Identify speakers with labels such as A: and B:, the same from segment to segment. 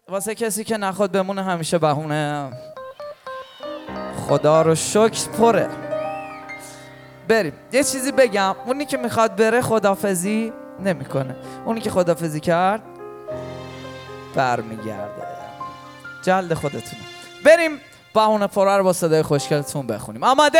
A: واسه کسی که نخواد بمونه همیشه بهونه. خدا رو شکر پره. بریم یه چیزی بگم، اونی که میخواد بره خدافزی نمیکنه، اونی که خدافزی کرد برمیگرده. جلد خودتون. بریم بهونه پره رو با صدای خوشگلتون بخونیم. آماده؟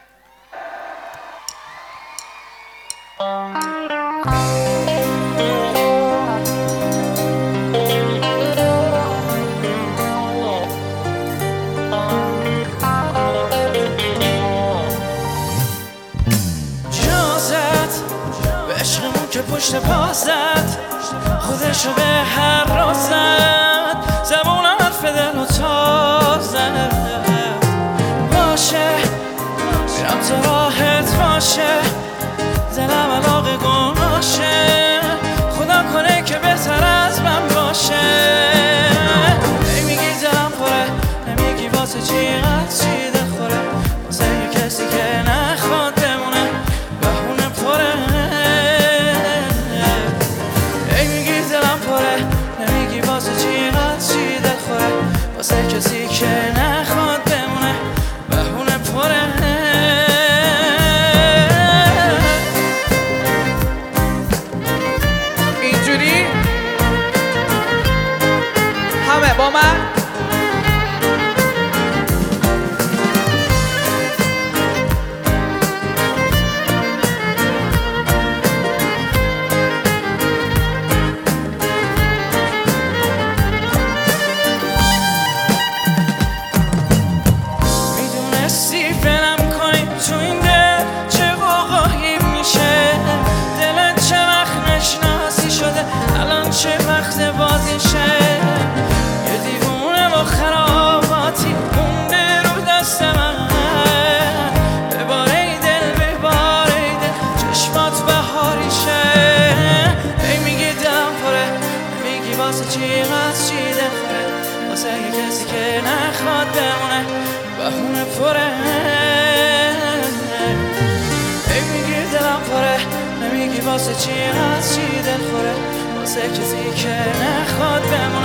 B: که پشت پا زد خودشو به هر را زد، زبون حرف دل و تا زد. باشه میرم تو راحت باشه، دلم علاقه گناشه، خدا کنه که بهتر از من باشه. نمیگی دلم خوره، نمیگی واسه چی از چی دل خوره، واسه یه کسی که نخواد بمونه بهونه پره. واسه کسی که نخواد بمونه بهونه پره.
A: اینجوری همه با من.
B: چه وقت بازیشه، یه دیوونه با خراباتی مونده رو دست من. بباره دل بباره دل چشمات بهاریشه. ای میگی دلم پره، میگی واسه چی از چی دل خوره، واسه یه کسی که نخواد بمونه بهونه پره. ای میگی دلم پره، نمیگی واسه چی از چی دل خوره، واسه کسی که نخواد بمونه